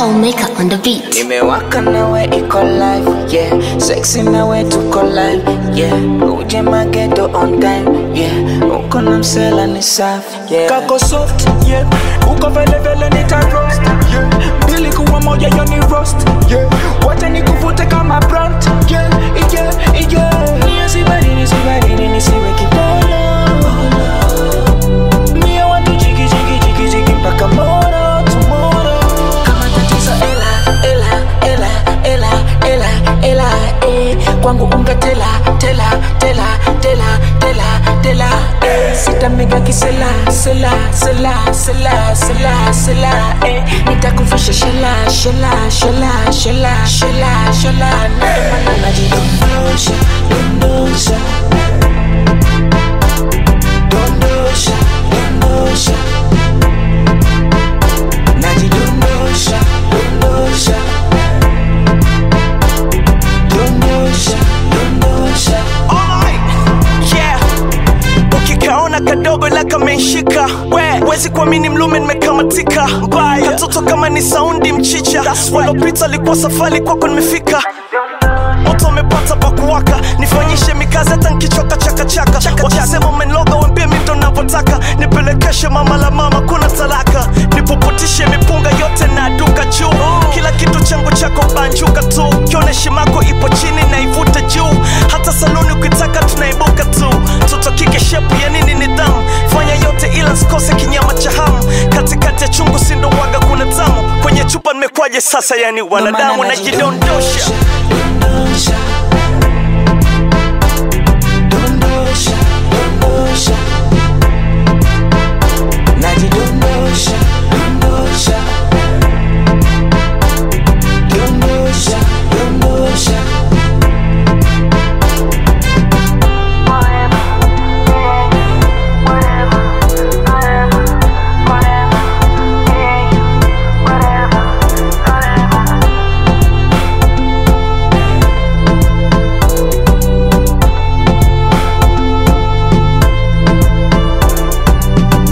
Paul Maker on the beat. Nimewaka nawe iko live, yeah. Sexy nawe tuko live, yeah. Uje mageto on time, yeah. Uko na msela ni safi, yeah. Kako soft, yeah. Uko vele vele nita roast, yeah. Bili kuwa moja yo ni roast, yeah. Wacha nikuvute kama brand, yeah, yeah, yeah. Nisiwe kipolo. Mia watu jiki mpaka tomorrow. Kama tatizo ela, kwangu unga tela, sitamega kisela, nitakufisha shala, ndomana najidondosha, najidondosha. Ukikaona kadogo ila kamenshika, wezi kuamini mlume nimekamatika mbaya. Katoto kama ni saundi mchicha, walopita likuwa safari kwako nimefika. Moto umepata pa kuwaka, nifanyishe mikazi hata nkichoka chaka. Wakisema umeniloga wambie mi ndo navyotaka. Nipelekeshe mama la mama kuna talaka. Nipuputishe mipunga yote na duka juu. Kila kitu changu chako banjuka tu. Kione shimako ipo chini na ivute juu. Hata saluni ukitaka tunaibuka tu. Tutokike shepu ya nini nidhamu. Fanya yote ila sikose kinyama cha hamu. Katikati ya chungu sindo waga kuna tamu. Kwenye chupa nimekwaje sasa yani wanadamu najidondosha.